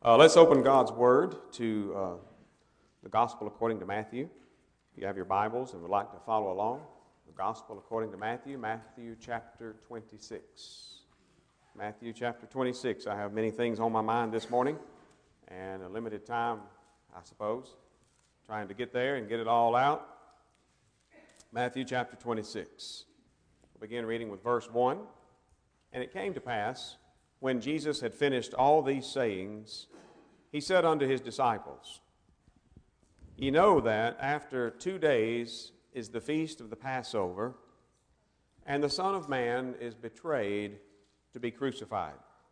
Let's open God's Word to the Gospel according to Matthew. If you have your Bibles and would like to follow along, the Gospel according to Matthew, Matthew chapter 26. Matthew chapter 26. I have many things on my mind this morning and a limited time, I suppose, trying to get there and get it all out. Matthew chapter 26. We'll begin reading with verse 1. And it came to pass, when Jesus had finished all these sayings, he said unto his disciples, Ye know that after 2 days is the feast of the Passover, and the Son of Man is betrayed to be crucified.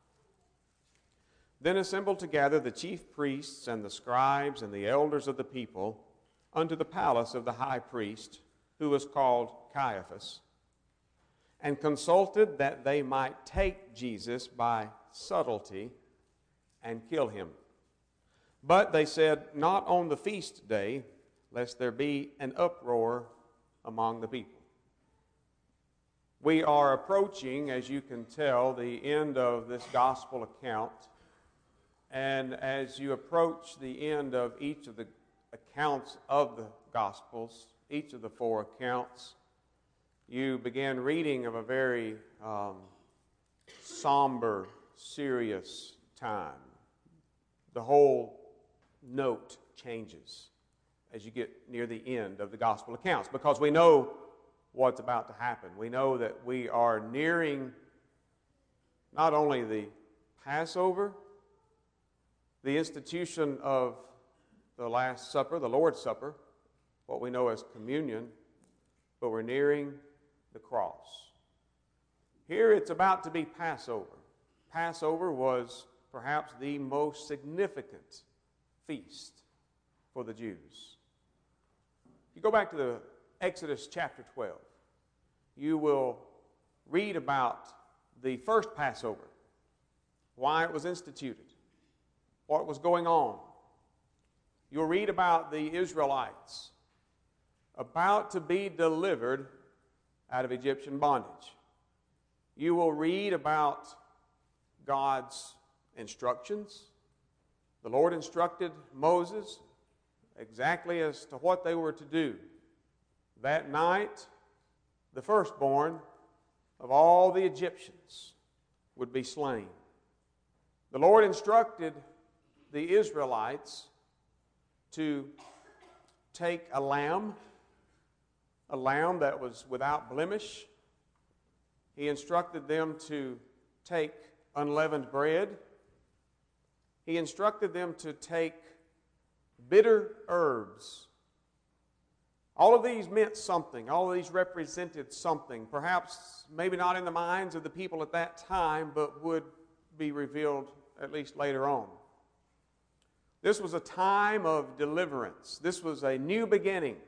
Then assembled together the chief priests and the scribes and the elders of the people unto the palace of the high priest, who was called Caiaphas, and consulted that they might take Jesus by subtlety and kill him. But they said, Not on the feast day, lest there be an uproar among the people. We are approaching, as you can tell, the end of this gospel account. And as you approach the end of each of the accounts of the Gospels, each of the 4 accounts, you begin reading of a very somber, serious time. The whole note changes as you get near the end of the gospel accounts, because we know what's about to happen. We know that we are nearing not only the Passover, the institution of the Last Supper, the Lord's Supper, what we know as communion, but we're nearing the cross. Here it's about to be Passover. Passover was perhaps the most significant feast for the Jews. If you go back to the Exodus chapter 12, you will read about the first Passover, why it was instituted, what was going on. You'll read about the Israelites about to be delivered out of Egyptian bondage. You will read about God's instructions. The Lord instructed Moses exactly as to what they were to do. That night, the firstborn of all the Egyptians would be slain. The Lord instructed the Israelites to take a lamb that was without blemish. He instructed them to take unleavened bread. He instructed them to take bitter herbs. All of these meant something. All of these represented something. Perhaps maybe not in the minds of the people at that time, but would be revealed at least later on. This was a time of deliverance. This was a new beginning.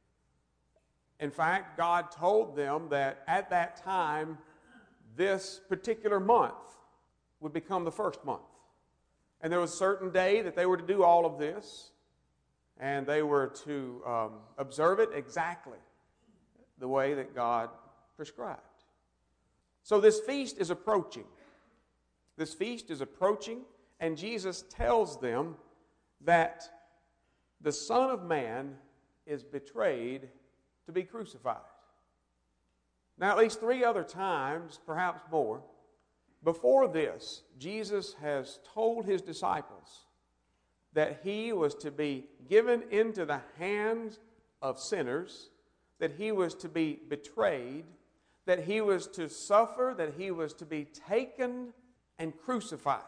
In fact, God told them that at that time, this particular month would become the first month. And there was a certain day that they were to do all of this, and they were to observe it exactly the way that God prescribed. So this feast is approaching. This feast is approaching, and Jesus tells them that the Son of Man is betrayed to be crucified. Now, at least 3 other times, perhaps more, before this, Jesus has told his disciples that he was to be given into the hands of sinners, that he was to be betrayed, that he was to suffer, that he was to be taken and crucified.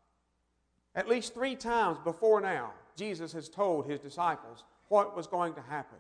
At least 3 times before now, Jesus has told his disciples what was going to happen.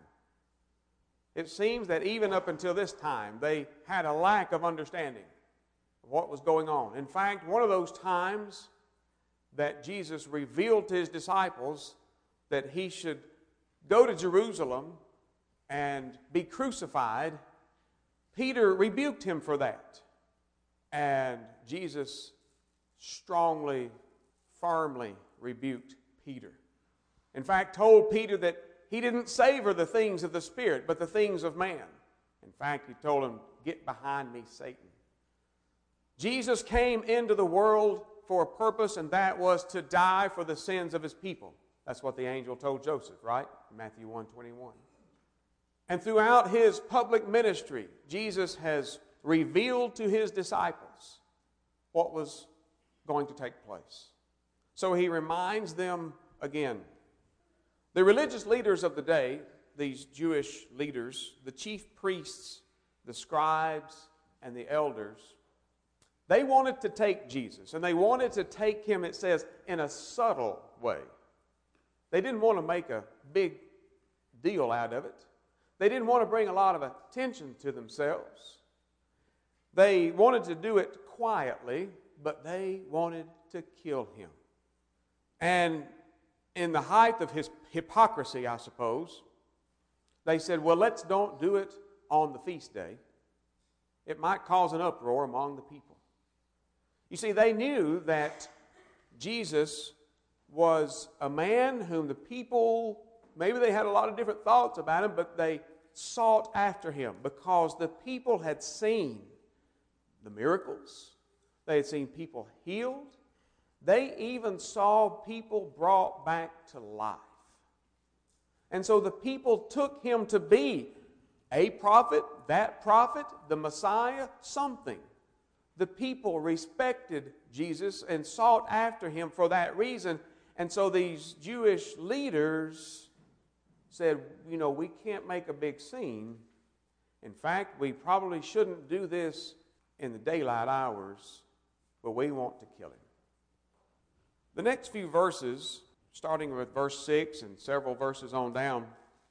It seems that even up until this time, they had a lack of understanding of what was going on. In fact, one of those times that Jesus revealed to his disciples that he should go to Jerusalem and be crucified, Peter rebuked him for that. And Jesus strongly, firmly rebuked Peter. In fact, told Peter that he didn't savor the things of the Spirit, but the things of man. In fact, he told him, Get behind me, Satan. Jesus came into the world for a purpose, and that was to die for the sins of his people. That's what the angel told Joseph, right? Matthew 1:21. And throughout his public ministry, Jesus has revealed to his disciples what was going to take place. So he reminds them again. The religious leaders of the day, these Jewish leaders, the chief priests, the scribes, and the elders, they wanted to take Jesus, and they wanted to take him, it says, in a subtle way. They didn't want to make a big deal out of it. They didn't want to bring a lot of attention to themselves. They wanted to do it quietly, but they wanted to kill him. And in the height of his hypocrisy, I suppose, they said, well, let's don't do it on the feast day. It might cause an uproar among the people. You see, they knew that Jesus was a man whom the people, maybe they had a lot of different thoughts about him, but they sought after him because the people had seen the miracles. They had seen people healed. They even saw people brought back to life. And so the people took him to be a prophet, the Messiah, something. The people respected Jesus and sought after him for that reason. And so these Jewish leaders said, you know, we can't make a big scene. In fact, we probably shouldn't do this in the daylight hours, but we want to kill him. The next few verses, starting with verse 6 and several verses on down,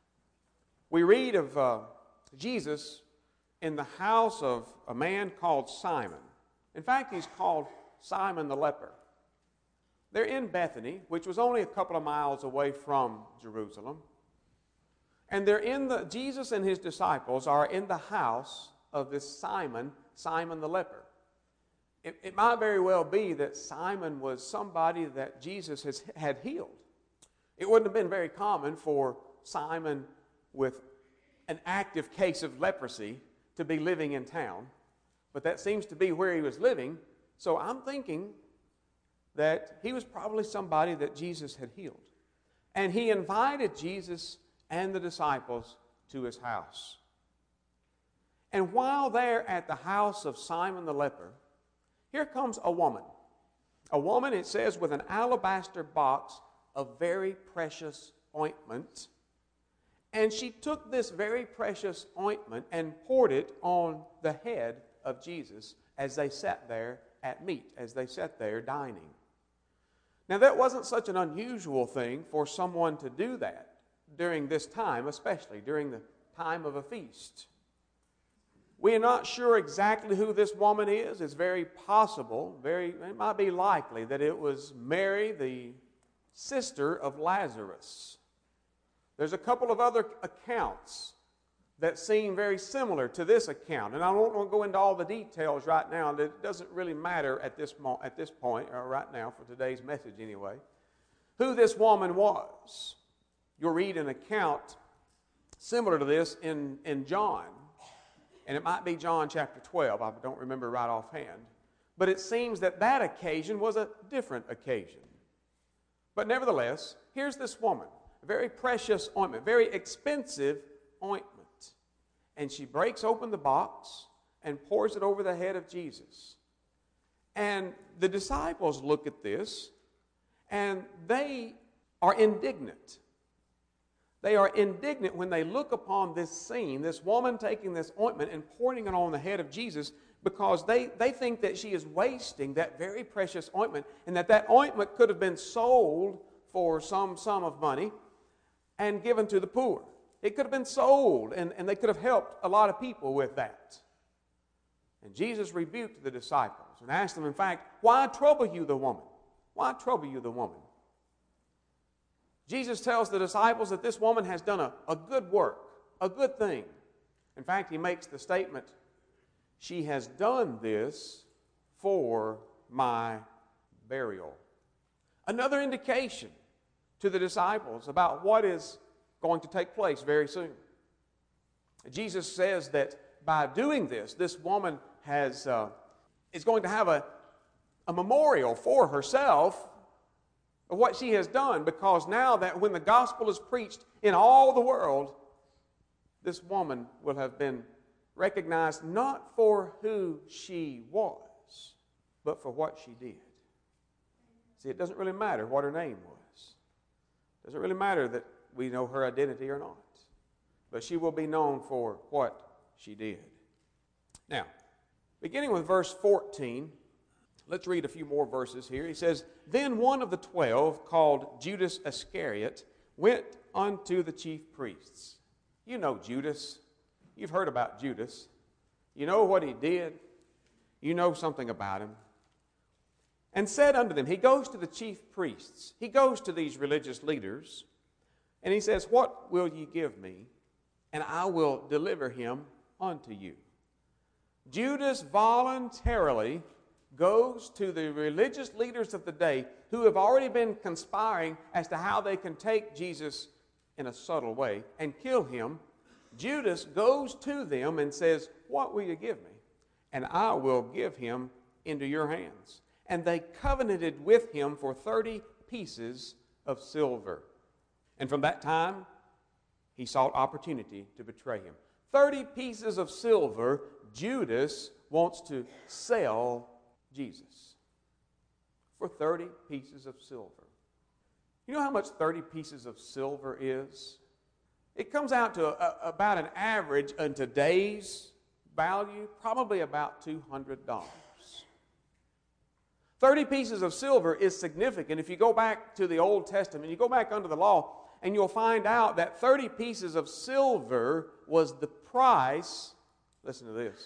we read of Jesus in the house of a man called Simon. In fact, he's called Simon the leper. They're in Bethany, which was only a couple of miles away from Jerusalem. And Jesus and his disciples are in the house of this Simon the leper. It might very well be that Simon was somebody that Jesus had healed. It wouldn't have been very common for Simon with an active case of leprosy to be living in town, but that seems to be where he was living. So I'm thinking that he was probably somebody that Jesus had healed. And he invited Jesus and the disciples to his house. And while they're at the house of Simon the leper, here comes a woman. A woman, it says, with an alabaster box of very precious ointment. And she took this very precious ointment and poured it on the head of Jesus as they sat there at meat, as they sat there dining. Now, that wasn't such an unusual thing for someone to do that during this time, especially during the time of a feast. We are not sure exactly who this woman is. It's very possible, it might be likely that it was Mary, the sister of Lazarus. There's a couple of other accounts that seem very similar to this account. And I don't want to go into all the details right now. It doesn't really matter at this point, or right now for today's message anyway, who this woman was. You'll read an account similar to this in John. And it might be John chapter 12. I don't remember right offhand. But it seems that occasion was a different occasion. But nevertheless, here's this woman. A very precious ointment, very expensive ointment. And she breaks open the box and pours it over the head of Jesus. And the disciples look at this and they are indignant. They are indignant when they look upon this scene, this woman taking this ointment and pouring it on the head of Jesus, because they think that she is wasting that very precious ointment, and that ointment could have been sold for some sum of money and given to the poor. It could have been sold, and they could have helped a lot of people with that. And Jesus rebuked the disciples and asked them, in fact, why trouble you the woman? Why trouble you the woman? Jesus tells the disciples that this woman has done a good work, a good thing. In fact, he makes the statement, she has done this for my burial. Another indication to the disciples about what is going to take place very soon. Jesus says that by doing this, this woman is going to have a memorial for herself of what she has done, because now that when the gospel is preached in all the world, this woman will have been recognized not for who she was, but for what she did. See, it doesn't really matter what her name was. It doesn't really matter that we know her identity or not. But she will be known for what she did. Now, beginning with verse 14, let's read a few more verses here. He says, "Then one of the 12, called Judas Iscariot, went unto the chief priests." You know Judas. You've heard about Judas. You know what he did. You know something about him. "And said unto them," he goes to the chief priests. He goes to these religious leaders. And he says, "What will ye give me? And I will deliver him unto you." Judas voluntarily goes to the religious leaders of the day who have already been conspiring as to how they can take Jesus in a subtle way and kill him. Judas goes to them and says, "What will you give me? And I will give him into your hands." And they covenanted with him for 30 pieces of silver. And from that time, he sought opportunity to betray him. 30 pieces of silver, Judas wants to sell Jesus for 30 pieces of silver. You know how much 30 pieces of silver is? It comes out to about an average in today's value, probably about $200. 30 pieces of silver is significant. If you go back to the Old Testament, you go back under the law, and you'll find out that 30 pieces of silver was the price, listen to this,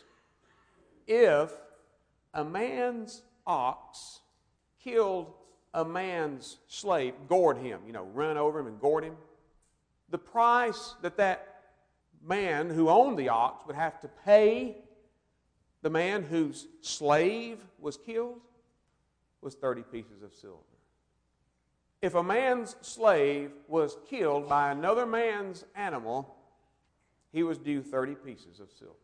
if a man's ox killed a man's slave, gored him, run over him and gored him, the price that man who owned the ox would have to pay the man whose slave was killed was 30 pieces of silver. If a man's slave was killed by another man's animal, he was due 30 pieces of silver.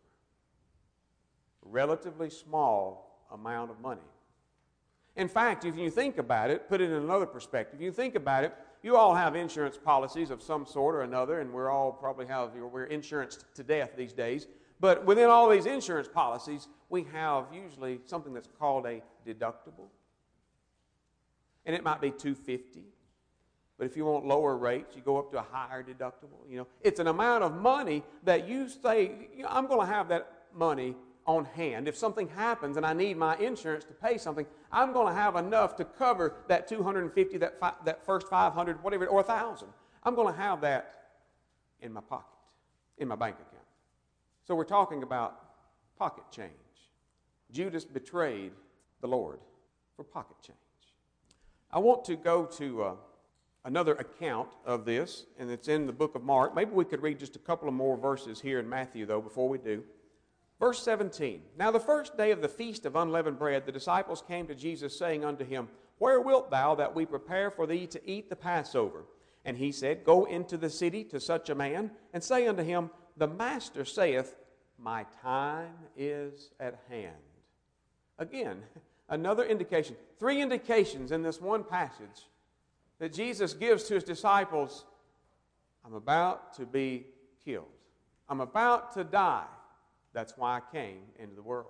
A relatively small amount of money. In fact, if you think about it, put it in another perspective, if you think about it, you all have insurance policies of some sort or another, and we're insured to death these days. But within all these insurance policies, we have usually something that's called a deductible. And it might be $250. But if you want lower rates, you go up to a higher deductible. It's an amount of money that you say, I'm going to have that money on hand. If something happens and I need my insurance to pay something, I'm going to have enough to cover that $250, that first $500, whatever, or $1,000. I'm going to have that in my pocket, in my bank account. So we're talking about pocket change. Judas betrayed the Lord for pocket change. I want to go to another account of this, and it's in the book of Mark. Maybe we could read just a couple of more verses here in Matthew, though, before we do. Verse 17, "Now the first day of the feast of unleavened bread, the disciples came to Jesus, saying unto him, Where wilt thou that we prepare for thee to eat the Passover? And he said, Go into the city to such a man, and say unto him, The Master saith, My time is at hand." Again, another indication. 3 indications in this one passage that Jesus gives to his disciples. I'm about to be killed. I'm about to die. That's why I came into the world.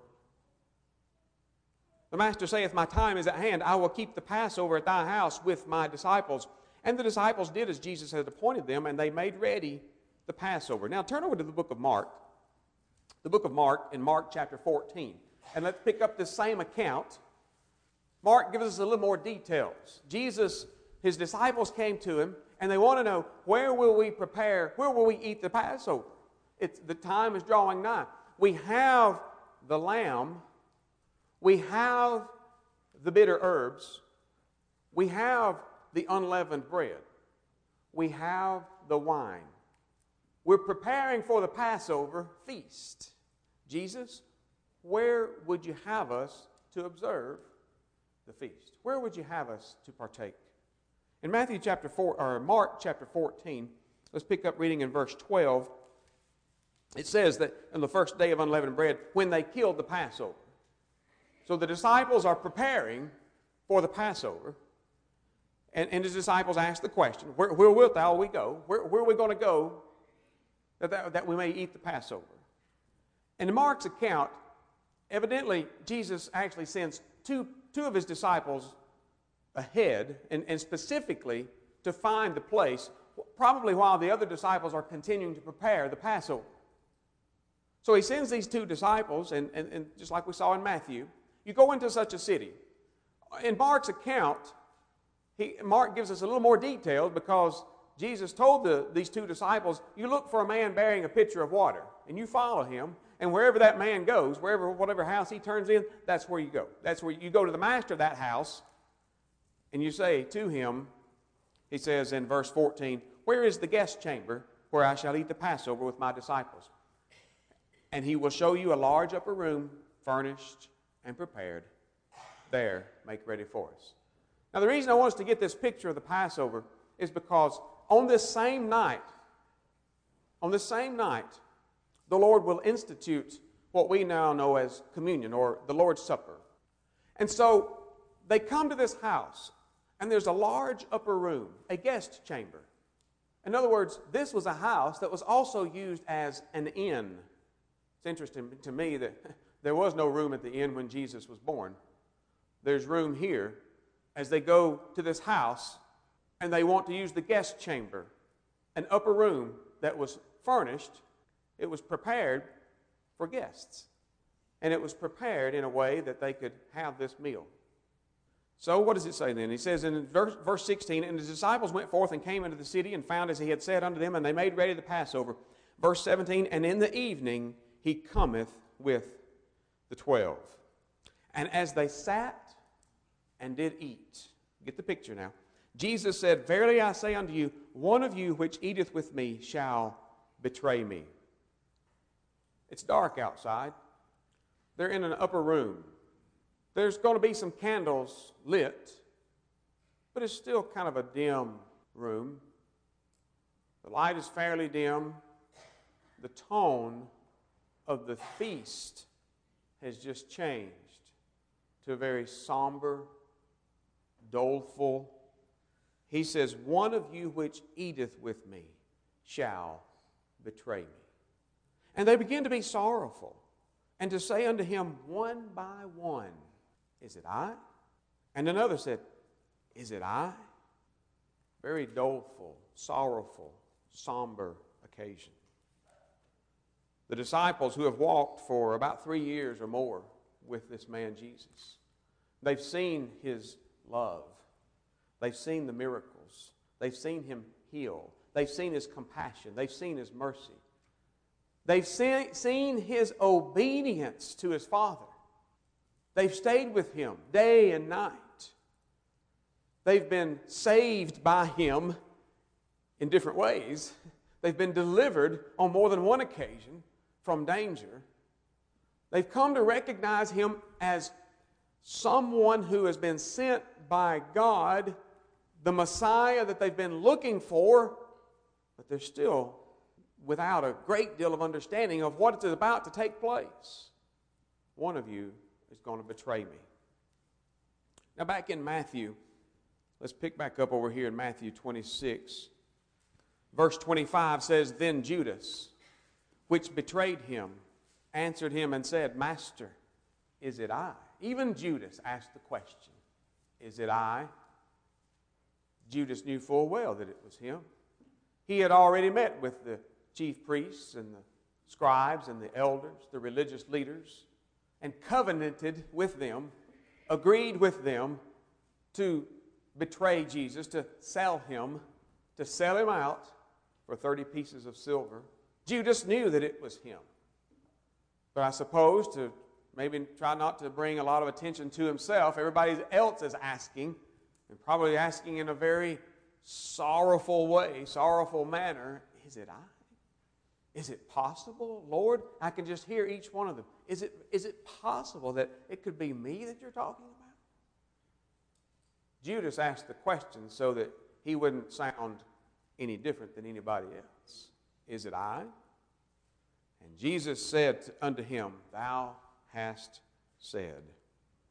The Master saith, My time is at hand. I will keep the Passover at thy house with my disciples. And the disciples did as Jesus had appointed them, and they made ready the Passover. Now turn over to the book of Mark. The book of Mark, in Mark chapter 14. And let's pick up this same account. Mark gives us a little more details. His disciples came to him, and they want to know, where will we eat the Passover? The time is drawing nigh. We have the lamb, we have the bitter herbs, we have the unleavened bread, we have the wine. We're preparing for the Passover feast. Jesus, where would you have us to observe the feast? Where would you have us to partake? In Mark chapter 14, let's pick up reading in verse 12. It says that on the first day of unleavened bread, when they killed the Passover. So the disciples are preparing for the Passover. And his disciples ask the question, where wilt thou we go? Where are we going to go that we may eat the Passover? And in Mark's account, evidently Jesus actually sends two of his disciples ahead, and specifically to find the place, probably while the other disciples are continuing to prepare the Passover. So he sends these two disciples, and just like we saw in Matthew, you go into such a city. In Mark's account, Mark gives us a little more detail because Jesus told these two disciples, you look for a man bearing a pitcher of water, and you follow him, and wherever that man goes, whatever house he turns in, that's where you go. That's where you go to the master of that house, and you say to him, he says in verse 14, where is the guest chamber where I shall eat the Passover with my disciples? And he will show you a large upper room, furnished and prepared. There, make ready for us. Now, the reason I want us to get this picture of the Passover is because on this same night, the Lord will institute what we now know as communion or the Lord's Supper. And so they come to this house, and there's a large upper room, a guest chamber. In other words, this was a house that was also used as an inn. It's interesting to me that there was no room at the inn when Jesus was born. There's room here as they go to this house and they want to use the guest chamber, an upper room that was furnished. It was prepared for guests. And it was prepared in a way that they could have this meal. So what does it say then? He says in verse 16, and the disciples went forth and came into the city and found as he had said unto them, and they made ready the Passover. Verse 17, and in the evening he cometh with the 12. And as they sat and did eat. Get the picture now. Jesus said, verily I say unto you, one of you which eateth with me shall betray me. It's dark outside. They're in an upper room. There's going to be some candles lit, but it's still kind of a dim room. The light is fairly dim. The tone of the feast has just changed to a very somber, doleful. He says, one of you which eateth with me shall betray me. And they begin to be sorrowful and to say unto him one by one, is it I? And another said, is it I? Very doleful, sorrowful, somber occasion. The disciples who have walked for about 3 years or more with this man Jesus, they've seen his love. They've seen the miracles. They've seen him heal. They've seen his compassion. They've seen his mercy. They've seen his obedience to his Father. They've stayed with him day and night. They've been saved by him in different ways. They've been delivered on more than one occasion from danger. They've come to recognize him as someone who has been sent by God, the Messiah that they've been looking for, but they're still without a great deal of understanding of what is about to take place. One of you is going to betray me. Now back in Matthew, let's pick back up over here in Matthew 26. Verse 25 says, then Judas, which betrayed him, answered him and said, Master, is it I? Even Judas asked the question, is it I? Judas knew full well that it was him. He had already met with the chief priests and the scribes and the elders, the religious leaders, and covenanted with them, agreed with them to betray Jesus, to sell him out for 30 pieces of silver. Judas knew that it was him. But I suppose to maybe try not to bring a lot of attention to himself, everybody else is asking, and probably asking in a very sorrowful way, sorrowful manner, is it I? Is it possible, Lord? I can just hear each one of them. Is it possible that it could be me that you're talking about? Judas asked the question so that he wouldn't sound any different than anybody else. Is it I? And Jesus said unto him, thou hast said.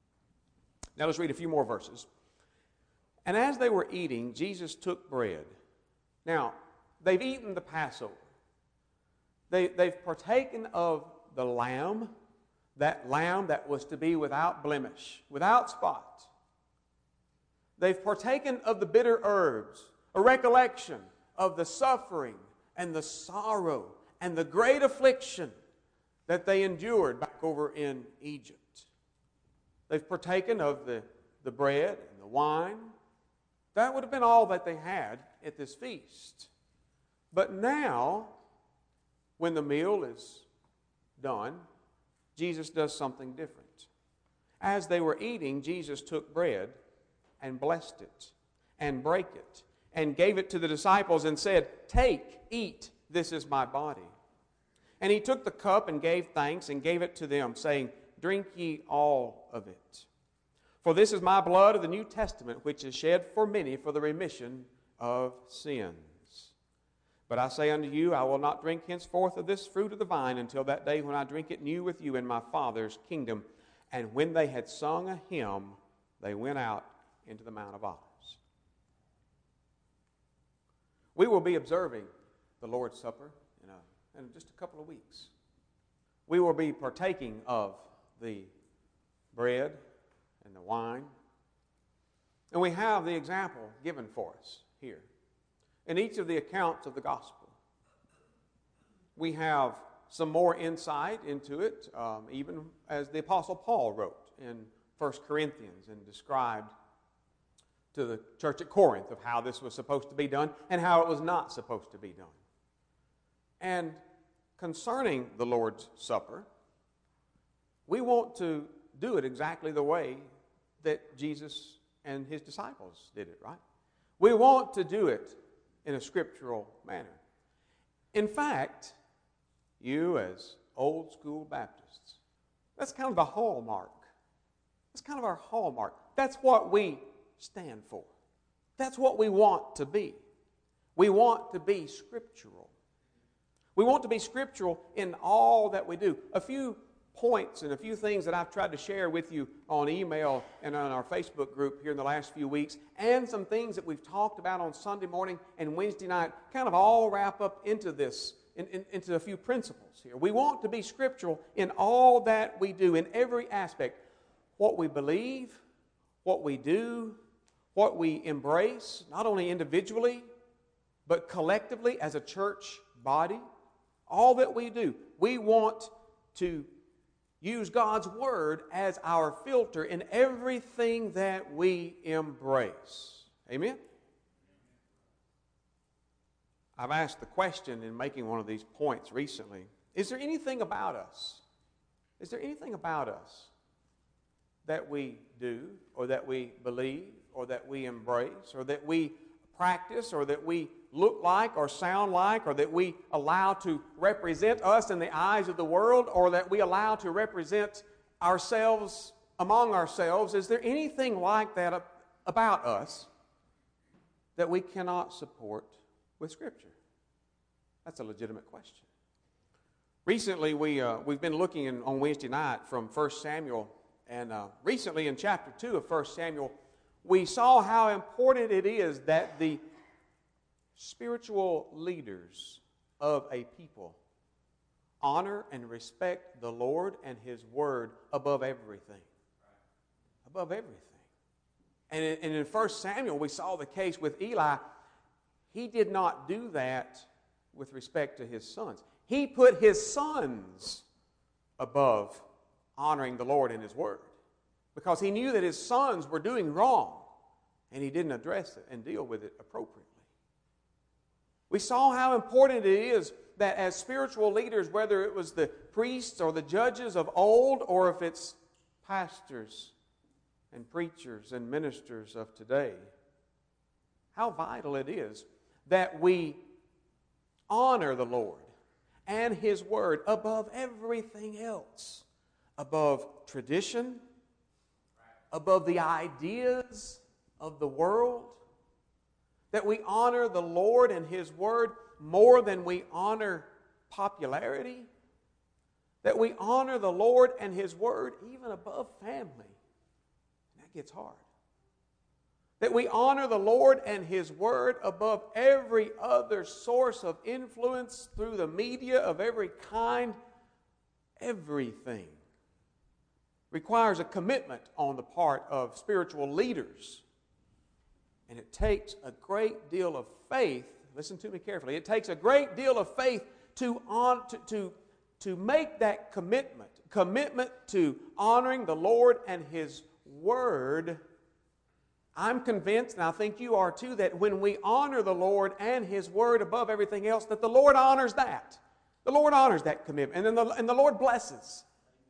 Now let's read a few more verses. And as they were eating, Jesus took bread. Now, they've eaten the Passover. They've partaken of the lamb that was to be without blemish, without spot. They've partaken of the bitter herbs, a recollection of the suffering and the sorrow and the great affliction that they endured back over in Egypt. They've partaken of the bread and the wine. That would have been all that they had at this feast. But now, when the meal is done, Jesus does something different. As they were eating, Jesus took bread and blessed it and brake it and gave it to the disciples and said, "Take, eat, this is my body." And he took the cup and gave thanks and gave it to them, saying, "Drink ye all of it. For this is my blood of the New Testament, which is shed for many for the remission of sins. But I say unto you, I will not drink henceforth of this fruit of the vine until that day when I drink it new with you in my Father's kingdom." And when they had sung a hymn, they went out into the Mount of Olives. We will be observing the Lord's Supper in just a couple of weeks. We will be partaking of the bread and the wine. And we have the example given for us here. In each of the accounts of the gospel, we have some more insight into it, even as the Apostle Paul wrote in 1 Corinthians and described to the church at Corinth of how this was supposed to be done and how it was not supposed to be done. And concerning the Lord's Supper, we want to do it exactly the way that Jesus and his disciples did it, right? We want to do it in a scriptural manner. In fact, you as old school Baptists, that's kind of the hallmark. That's kind of our hallmark. That's what we stand for. That's what we want to be. We want to be scriptural. We want to be scriptural in all that we do. A few points and a few things that I've tried to share with you on email and on our Facebook group here in the last few weeks, and some things that we've talked about on Sunday morning and Wednesday night, kind of all wrap up into this, into a few principles here. We want to be scriptural in all that we do, in every aspect. What we believe, what we do, what we embrace, not only individually, but collectively as a church body. All that we do, we want to use God's Word as our filter in everything that we embrace. Amen? I've asked the question in making one of these points recently, is there anything about us? Is there anything about us that we do or that we believe or that we embrace or that we practice or that we look like or sound like or that we allow to represent us in the eyes of the world or that we allow to represent ourselves among ourselves? Is there anything like that about us that we cannot support with Scripture? That's a legitimate question. Recently, we've been looking on Wednesday night from 1 Samuel, and recently in chapter 2 of 1 Samuel, we saw how important it is that the spiritual leaders of a people honor and respect the Lord and His Word above everything. Above everything. And in 1 Samuel, we saw the case with Eli. He did not do that with respect to his sons. He put his sons above honoring the Lord and His Word because he knew that his sons were doing wrong and he didn't address it and deal with it appropriately. We saw how important it is that as spiritual leaders, whether it was the priests or the judges of old or if it's pastors and preachers and ministers of today, how vital it is that we honor the Lord and His Word above everything else, above tradition, above the ideas of the world, that we honor the Lord and His Word more than we honor popularity, that we honor the Lord and His Word even above family. That gets hard. That we honor the Lord and His Word above every other source of influence through the media of every kind. Everything requires a commitment on the part of spiritual leaders. And it takes a great deal of faith. Listen to me carefully. It takes a great deal of faith to make that commitment to honoring the Lord and His Word. I'm convinced, and I think you are too, that when we honor the Lord and His Word above everything else, that the Lord honors that. The Lord honors that commitment, and the Lord blesses.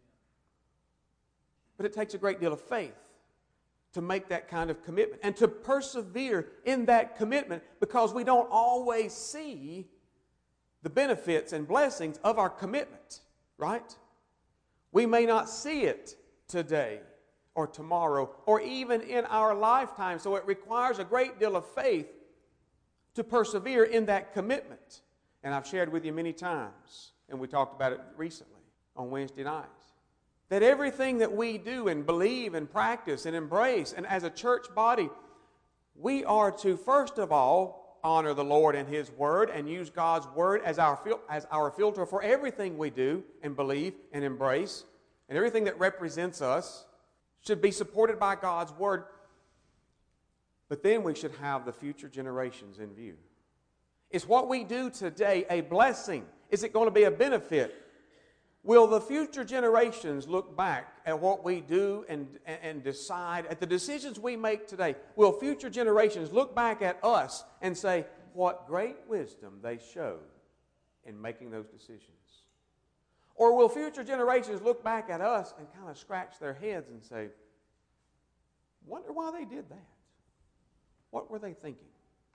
But it takes a great deal of faith to make that kind of commitment and to persevere in that commitment, because we don't always see the benefits and blessings of our commitment, right? We may not see it today or tomorrow or even in our lifetime, so it requires a great deal of faith to persevere in that commitment. And I've shared with you many times, and we talked about it recently on Wednesday nights, that everything that we do and believe and practice and embrace, and as a church body, we are to, first of all, honor the Lord and His Word and use God's Word as our filter for everything we do and believe and embrace. And everything that represents us should be supported by God's Word. But then we should have the future generations in view. Is what we do today a blessing? Is it going to be a benefit? Will the future generations look back at what we do and decide, at the decisions we make today? Will future generations look back at us and say, what great wisdom they showed in making those decisions? Or will future generations look back at us and kind of scratch their heads and say, wonder why they did that? What were they thinking?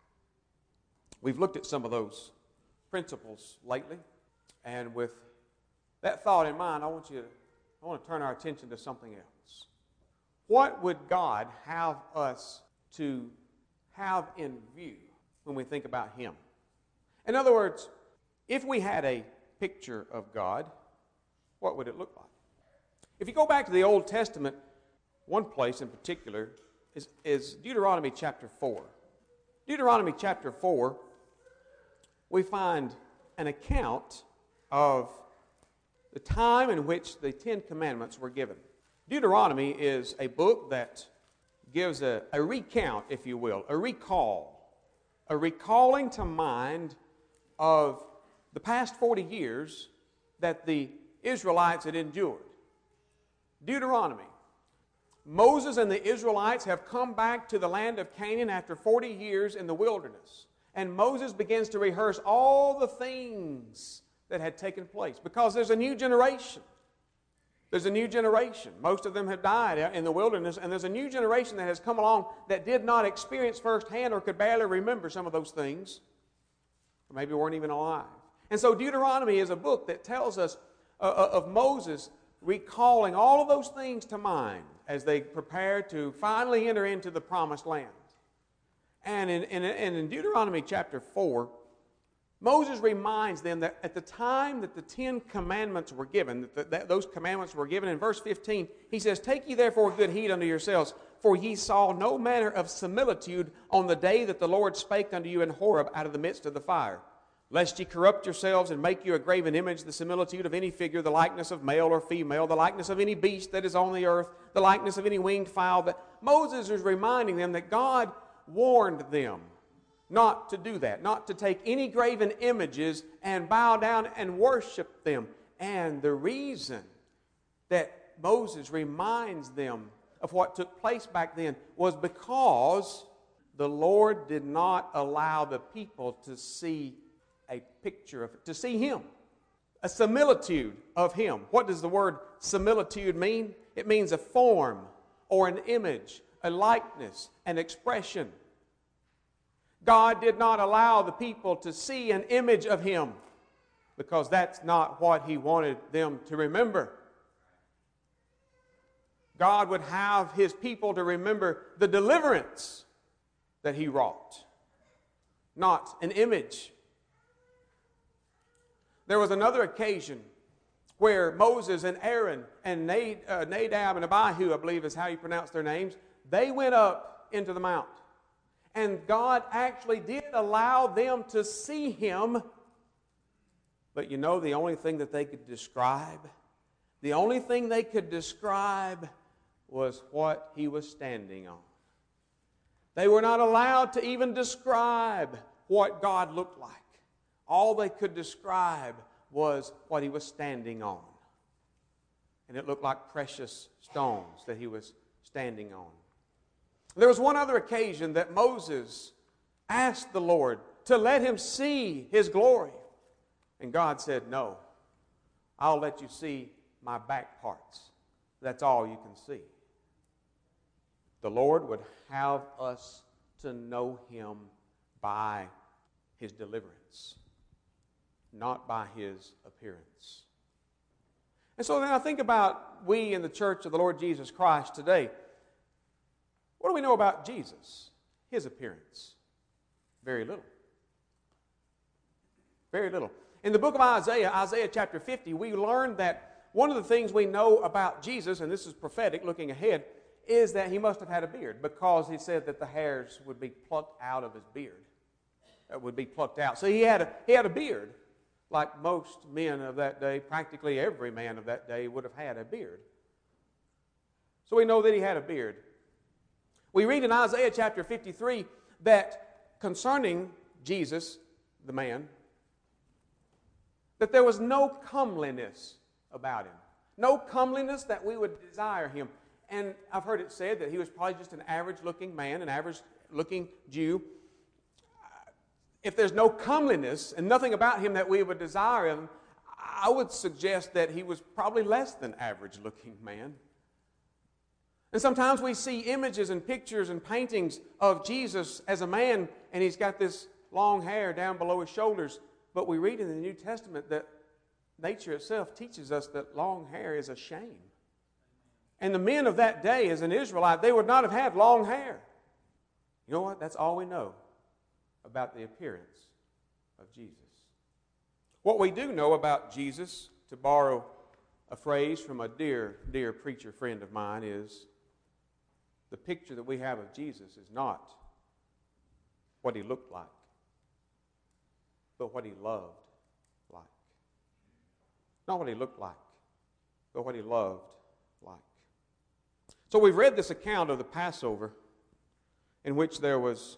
We've looked at some of those principles lately, and with that thought in mind, I want to turn our attention to something else. What would God have us to have in view when we think about Him? In other words, if we had a picture of God, what would it look like? If you go back to the Old Testament, one place in particular is Deuteronomy chapter 4. Deuteronomy chapter 4, we find an account of the time in which the Ten Commandments were given. Deuteronomy is a book that gives a recount, if you will, a recalling to mind of the past 40 years that the Israelites had endured. Deuteronomy. Moses and the Israelites have come back to the land of Canaan after 40 years in the wilderness. And Moses begins to rehearse all the things that had taken place, because there's a new generation. There's a new generation. Most of them have died in the wilderness, and there's a new generation that has come along that did not experience firsthand or could barely remember some of those things, or maybe weren't even alive. And so Deuteronomy is a book that tells us of Moses recalling all of those things to mind as they prepare to finally enter into the promised land. And in Deuteronomy chapter 4, Moses reminds them that at the time that the Ten Commandments were given, that those commandments were given, in verse 15, he says, "Take ye therefore good heed unto yourselves, for ye saw no manner of similitude on the day that the Lord spake unto you in Horeb out of the midst of the fire. Lest ye corrupt yourselves and make you a graven image, the similitude of any figure, the likeness of male or female, the likeness of any beast that is on the earth, the likeness of any winged fowl." That Moses is reminding them that God warned them not to do that, not to take any graven images and bow down and worship them. And the reason that Moses reminds them of what took place back then was because the Lord did not allow the people to see a picture of it, to see Him, a similitude of Him. What does the word similitude mean? It means a form or an image, a likeness, an expression. God did not allow the people to see an image of Him because that's not what He wanted them to remember. God would have His people to remember the deliverance that He wrought, not an image. There was another occasion where Moses and Aaron and Nadab and Abihu, I believe is how you pronounce their names, they went up into the mount. And God actually did allow them to see him. But you know, the only thing that they could describe, was what he was standing on. They were not allowed to even describe what God looked like. All they could describe was what he was standing on. And it looked like precious stones that he was standing on. There was one other occasion that Moses asked the Lord to let him see his glory. And God said, no, I'll let you see my back parts. That's all you can see. The Lord would have us to know him by his deliverance, not by his appearance. And so then I think about we in the church of the Lord Jesus Christ today. What do we know about Jesus? His appearance? Very little. Very little. In the book of Isaiah, Isaiah chapter 50, we learn that one of the things we know about Jesus, and this is prophetic looking ahead, is that he must have had a beard, because he said that the hairs would be plucked out of his beard. It would be plucked out. So he had a beard, like most men of that day. Practically every man of that day would have had a beard. So we know that he had a beard. We read in Isaiah chapter 53 that concerning Jesus, the man, that there was no comeliness about him. No comeliness that we would desire him. And I've heard it said that he was probably just an average-looking man, an average-looking Jew. If there's no comeliness and nothing about him that we would desire him, I would suggest that he was probably less than average-looking man. And sometimes we see images and pictures and paintings of Jesus as a man, and he's got this long hair down below his shoulders. But we read in the New Testament that nature itself teaches us that long hair is a shame. And the men of that day, as an Israelite, they would not have had long hair. You know what? That's all we know about the appearance of Jesus. What we do know about Jesus, to borrow a phrase from a dear, dear preacher friend of mine, is the picture that we have of Jesus is not what he looked like, but what he loved like. Not what he looked like, but what he loved like. So we've read this account of the Passover, in which there was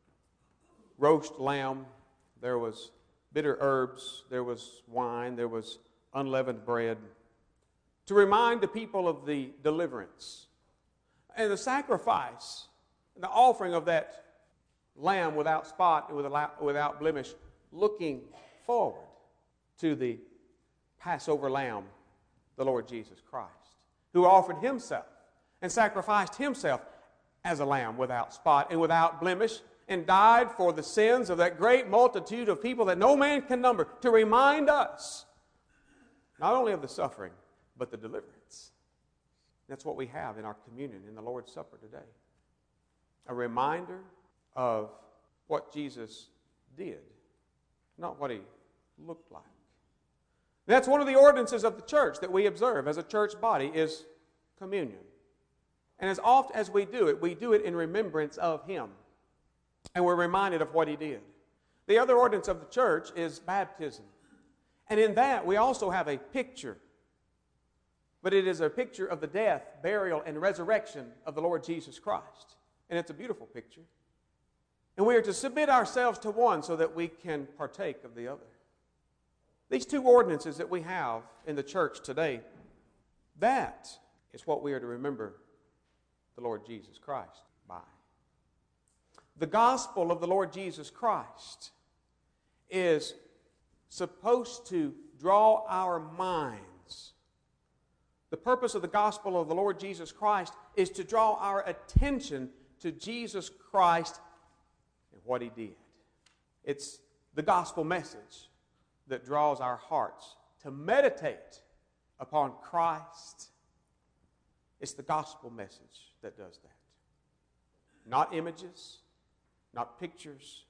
roast lamb, there was bitter herbs, there was wine, there was unleavened bread, to remind the people of the deliverance. And the sacrifice, the offering of that lamb without spot and without blemish, looking forward to the Passover lamb, the Lord Jesus Christ, who offered himself and sacrificed himself as a lamb without spot and without blemish, and died for the sins of that great multitude of people that no man can number, to remind us not only of the suffering, but the deliverance. That's what we have in our communion in the Lord's Supper today. A reminder of what Jesus did, not what he looked like. That's one of the ordinances of the church that we observe as a church body, is communion. And as oft as we do it in remembrance of him. And we're reminded of what he did. The other ordinance of the church is baptism. And in that we also have a picture. But it is a picture of the death, burial, and resurrection of the Lord Jesus Christ. And it's a beautiful picture. And we are to submit ourselves to one so that we can partake of the other. These two ordinances that we have in the church today, that is what we are to remember the Lord Jesus Christ by. The gospel of the Lord Jesus Christ is supposed to draw our minds. The purpose of the gospel of the Lord Jesus Christ is to draw our attention to Jesus Christ and what he did. It's the gospel message that draws our hearts to meditate upon Christ. It's the gospel message that does that. Not images, not pictures.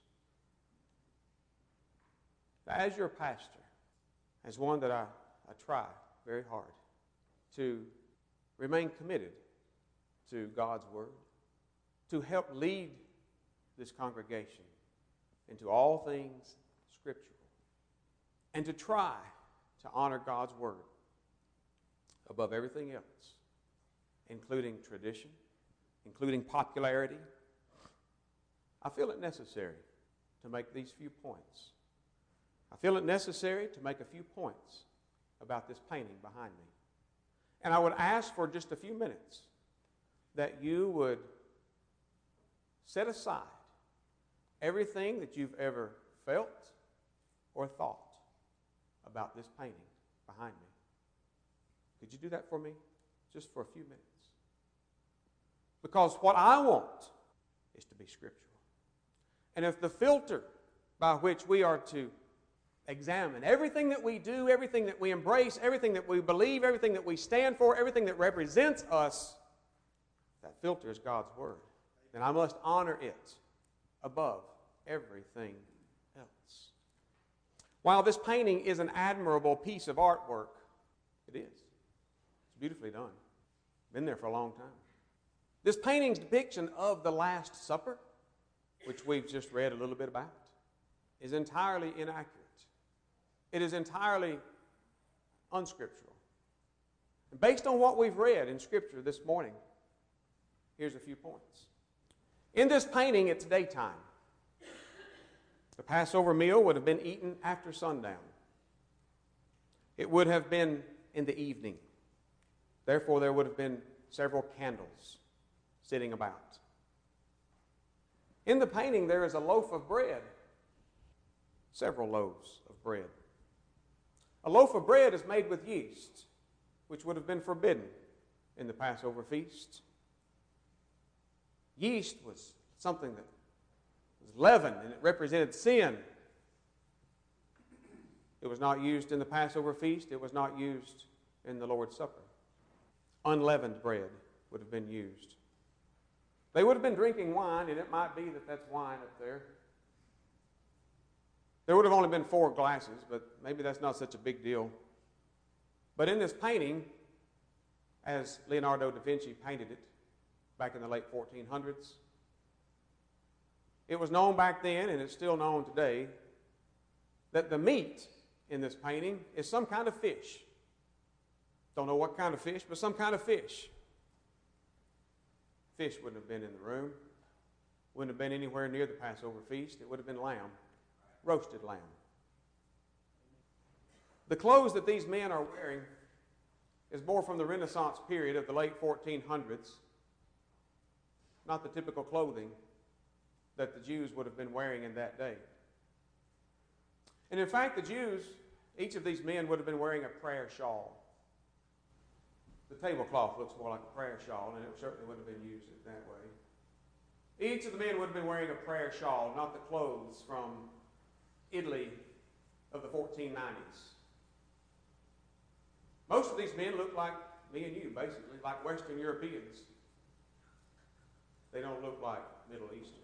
As your pastor, as one that I try very hard to remain committed to God's Word, to help lead this congregation into all things scriptural and to try to honor God's Word above everything else, including tradition, including popularity, I feel it necessary to make these few points. I feel it necessary to make a few points about this painting behind me. And I would ask for just a few minutes that you would set aside everything that you've ever felt or thought about this painting behind me. Could you do that for me? Just for a few minutes. Because what I want is to be scriptural. And if the filter by which we are to examine everything that we do, everything that we embrace, everything that we believe, everything that we stand for, everything that represents us, that filter is God's Word, then I must honor it above everything else. While this painting is an admirable piece of artwork, it is. It's beautifully done. Been there for a long time. This painting's depiction of the Last Supper, which we've just read a little bit about, is entirely inaccurate. It is entirely unscriptural. And based on what we've read in Scripture this morning, here's a few points. In this painting, it's daytime. The Passover meal would have been eaten after sundown. It would have been in the evening. Therefore, there would have been several candles sitting about. In the painting, there is a loaf of bread, several loaves of bread. A loaf of bread is made with yeast, which would have been forbidden in the Passover feast. Yeast was something that was leaven, and it represented sin. It was not used in the Passover feast. It was not used in the Lord's Supper. Unleavened bread would have been used. They would have been drinking wine, and it might be that that's wine up there. There would have only been 4 glasses, but maybe that's not such a big deal. But in this painting, as Leonardo da Vinci painted it back in the late 1400s, it was known back then, and it's still known today, that the meat in this painting is some kind of fish. Don't know what kind of fish, but some kind of fish. Fish wouldn't have been in the room. Wouldn't have been anywhere near the Passover feast. It would have been lamb, roasted lamb. The clothes that these men are wearing is more from the Renaissance period of the late 1400s, not the typical clothing that the Jews would have been wearing in that day. And in fact, the Jews, each of these men would have been wearing a prayer shawl. The tablecloth looks more like a prayer shawl, and it certainly wouldn't have been used that way. Each of the men would have been wearing a prayer shawl, not the clothes from Italy of the 1490s. Most of these men look like me and you, basically, like Western Europeans. They don't look like Middle Eastern.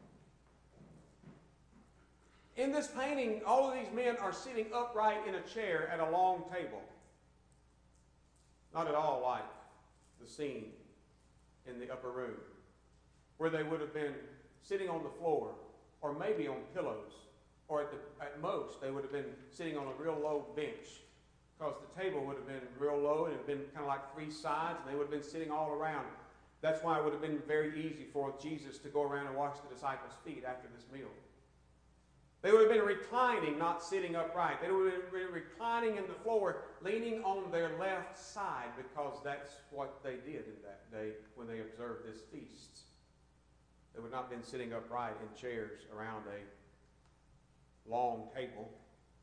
In this painting, all of these men are sitting upright in a chair at a long table. Not at all like the scene in the upper room, where they would have been sitting on the floor, or maybe on pillows, or at most they would have been sitting on a real low bench, because the table would have been real low, and it would have been kind of like 3 sides, and they would have been sitting all around. That's why it would have been very easy for Jesus to go around and wash the disciples' feet after this meal. They would have been reclining, not sitting upright. They would have been reclining in the floor, leaning on their left side, because that's what they did in that day when they observed this feast. They would not have been sitting upright in chairs around a long table.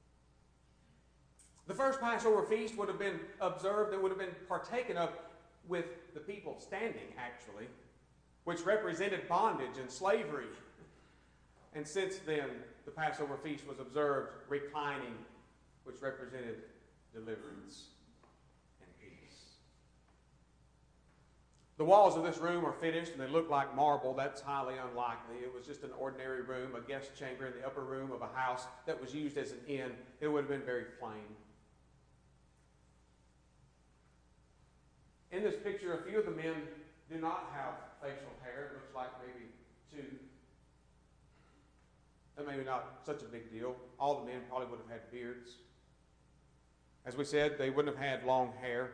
The first Passover feast would have been observed, that would have been partaken of with the people standing, actually, which represented bondage and slavery. And since then, the Passover feast was observed reclining, which represented deliverance and peace. The walls of this room are finished and they look like marble. That's highly unlikely. It was just an ordinary room, a guest chamber in the upper room of a house that was used as an inn. It would have been very plain. In this picture, a few of the men do not have facial hair. It looks like maybe two. That maybe not such a big deal. All the men probably would have had beards. As we said, they wouldn't have had long hair.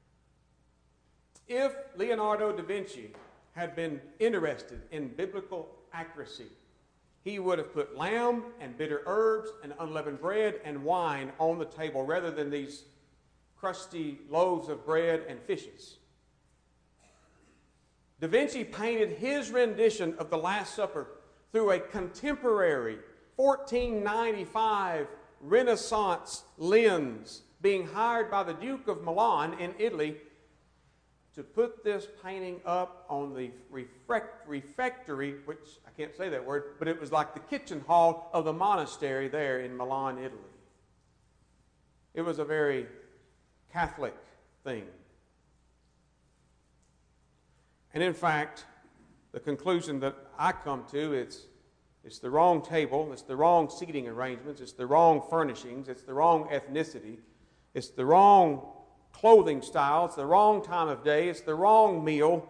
If Leonardo da Vinci had been interested in biblical accuracy, he would have put lamb and bitter herbs and unleavened bread and wine on the table rather than these crusty loaves of bread and fishes. Da Vinci painted his rendition of the Last Supper through a contemporary 1495 Renaissance lens, being hired by the Duke of Milan in Italy to put this painting up on the refectory, which I can't say that word, but it was like the kitchen hall of the monastery there in Milan, Italy. It was a very Catholic thing. And in fact, the conclusion that I come to is it's the wrong table, it's the wrong seating arrangements, it's the wrong furnishings, it's the wrong ethnicity, it's the wrong clothing style, it's the wrong time of day, it's the wrong meal.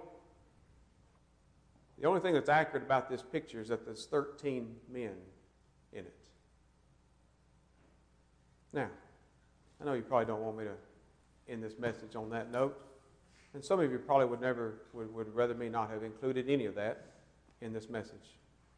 The only thing that's accurate about this picture is that there's 13 men in it. Now, I know you probably don't want me to end this message on that note, and some of you probably would rather me not have included any of that in this message.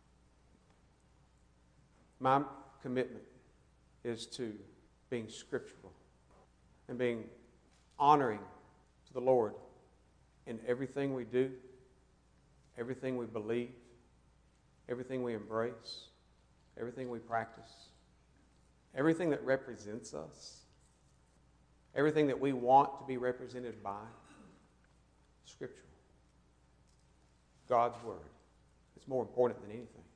My commitment is to being scriptural and being honoring to the Lord in everything we do, everything we believe, everything we embrace, everything we practice, everything that represents us, everything that we want to be represented by. Scriptural. God's Word. It's more important than anything.